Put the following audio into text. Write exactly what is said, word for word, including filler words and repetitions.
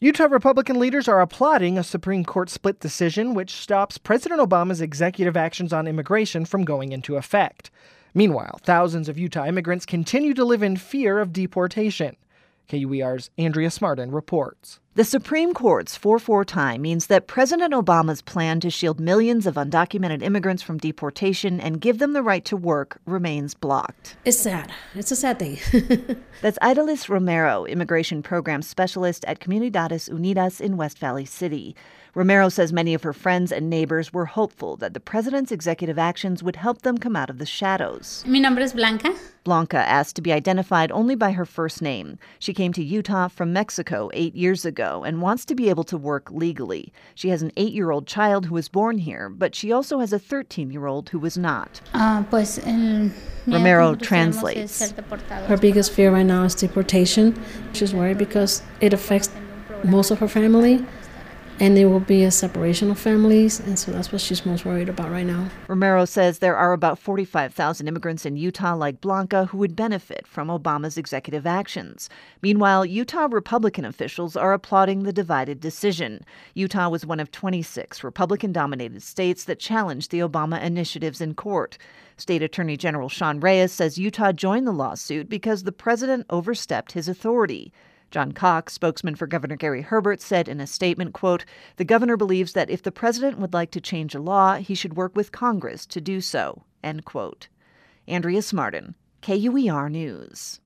Utah Republican leaders are applauding a Supreme Court split decision which stops President Obama's executive actions on immigration from going into effect. Meanwhile, thousands of Utah immigrants continue to live in fear of deportation. K U E R's Andrea Smartin reports. The Supreme Court's four four tie means that President Obama's plan to shield millions of undocumented immigrants from deportation and give them the right to work remains blocked. It's sad. It's a sad day. That's Idalis Romero, immigration program specialist at Comunidades Unidas in West Valley City. Romero says many of her friends and neighbors were hopeful that the president's executive actions would help them come out of the shadows. Mi nombre es Blanca. Blanca asked to be identified only by her first name. She came to Utah from Mexico eight years ago and wants to be able to work legally. She has an eight-year-old child who was born here, but she also has a thirteen-year-old who was not. Uh, pues el Romero translates. Her biggest fear right now is deportation. She's worried because it affects most of her family, and there will be a separation of families, and so that's what she's most worried about right now. Romero says there are about forty-five thousand immigrants in Utah like Blanca who would benefit from Obama's executive actions. Meanwhile, Utah Republican officials are applauding the divided decision. Utah was one of twenty-six Republican-dominated states that challenged the Obama initiatives in court. State Attorney General Sean Reyes says Utah joined the lawsuit because the president overstepped his authority. John Cox, spokesman for Governor Gary Herbert, said in a statement, quote, "The governor believes that if the president would like to change a law, he should work with Congress to do so," end quote. Andrea Smartin, K U E R News.